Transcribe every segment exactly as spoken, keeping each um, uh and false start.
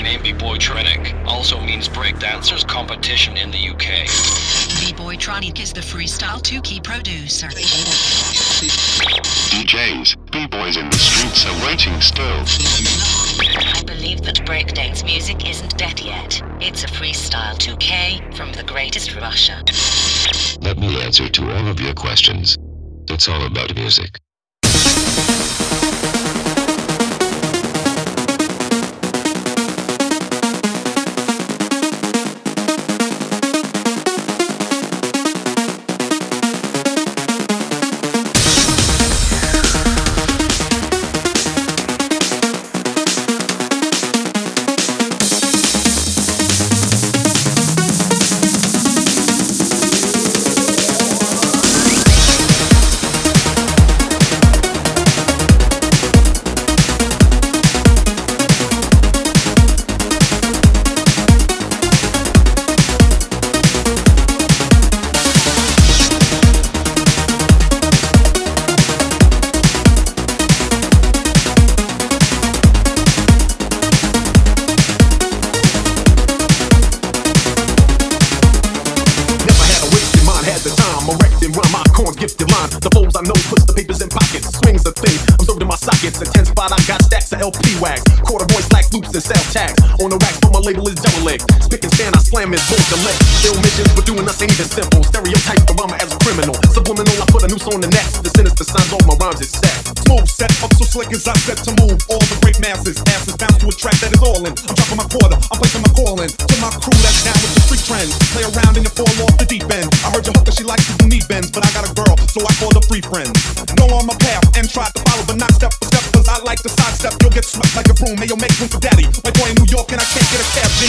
name B-Boytronic also means breakdancers competition in the U K. B-Boytronic is the freestyle two-key producer. D Js, B-boys in the streets are waiting still. I believe that breakdance music isn't dead yet. It's a freestyle two K from the greatest Russia. Let me answer to all of your questions. It's all about music. Gifted line, the foes I know puts the papers in pockets, swings the thing, observed in my sockets. A ten spot, I got stacks of L P wax, quarter boy slack loops and sell tags. On the rack, but my label is double leg. Spick and span, I slam his bulls and legs. Ill missions, but doing us ain't even simple. Stereotype the rhymer as a criminal. Subliminal, I put a noose on the neck. The sinister signs all my rhymes is set. Smooth set up so slick as I set to move. All the great masses, asses bound to a track that is all in. I'm dropping my quarter, I'm placing my call in. To my crew that's down with the street trends. Play around and you fall off the deep end. I heard your hooker, she likes to do knee bends, but I got a girl, so I called her free friends. Go on my path and tried to follow, but not step for step, cause I like to sidestep. You'll get swept like a broom, hey, you'll make room for daddy. My boy in New York and I can't get a cab, G.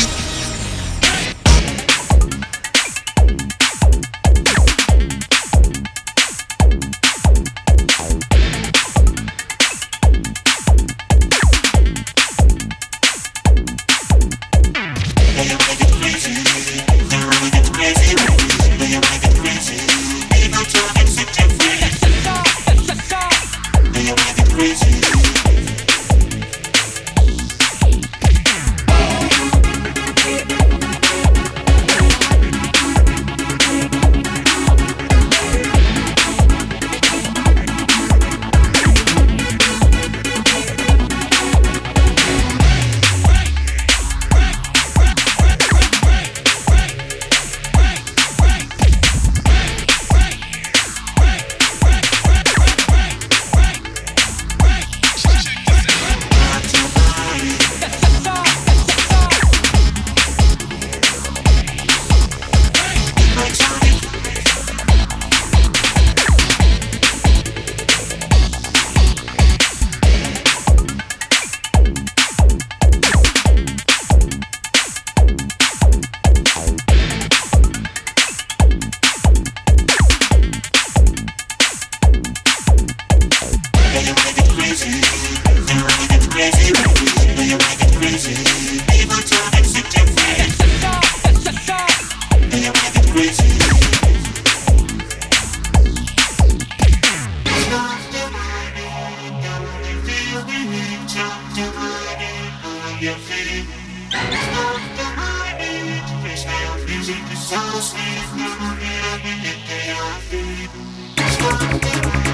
Music